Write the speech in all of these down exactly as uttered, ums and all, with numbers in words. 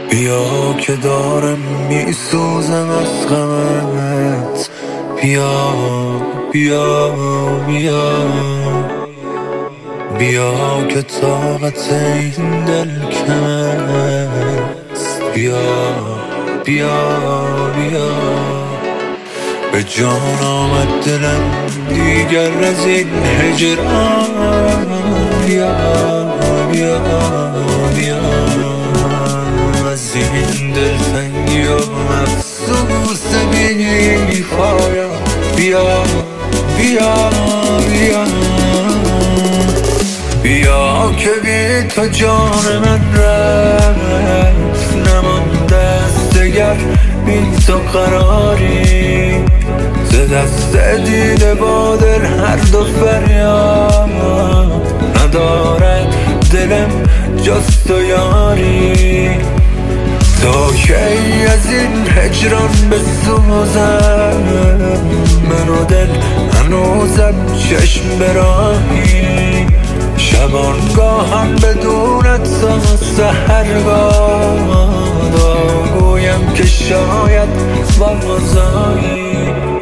بیا که دارم میسوزم از غمت، بیا بیا بیا بیا که طاقت این دل کم است. بیا بیا بیا به جان آمد دلم دیگر از این هجران. بیا بیا بیا از این دلتنگی و افسوس بی پایان. بیا بیا بیا بیا که بی تو جان من رفت، نمانده است دگر بی تو قراری. ز دست دیده با دل هر دو فریاد، ندارد دلم جز تو یاری. تا کی از این هجران بسوزم، من و دل هنوزم چشم به راهی. شبانگاهم بدونت تا سحرگاه، گویم که شاید بازایی.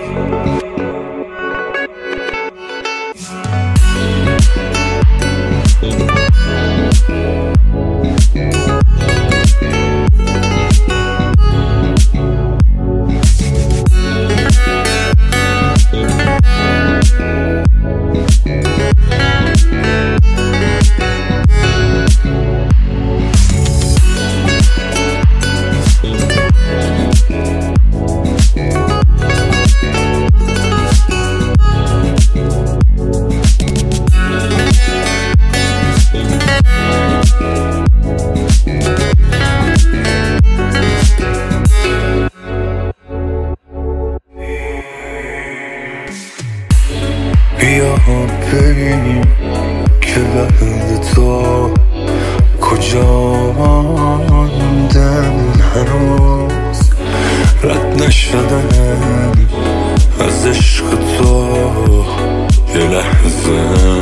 بیا ببینیم که بعد تو کجا ماندم، هنوز رد نشدم از عشق تو یه لحظه،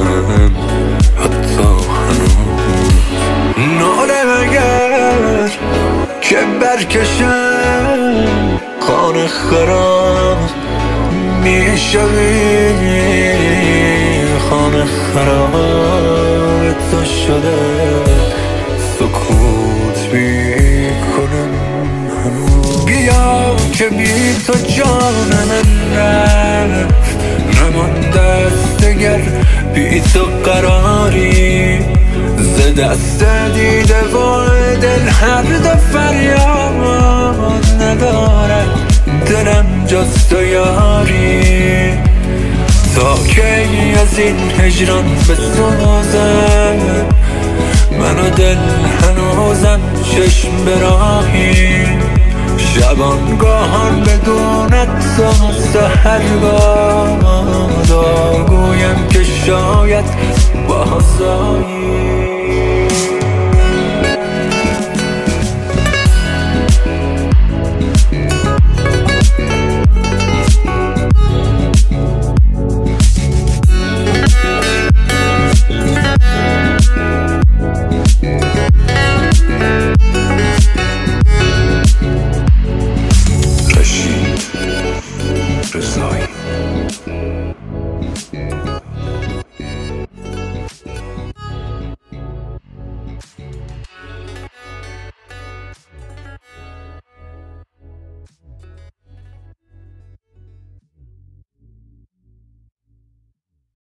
حتی هنوز ناله مگر که برکشم خانه خراب میشوی. خانه خراب تو شده سکوت میکنم هنوز. بیا که بی تو جان من رفت، نمانده است دگر بی تو قراری. ز دست دیده و دل هر دو فریاد، ندارد دلم جز تو یاری. تا کی از این هجران بسوزم، من و دل هنوزم چشم به راهی. شبانگاهان بدونت تا سحرگاه، گویم که شاید بازایی.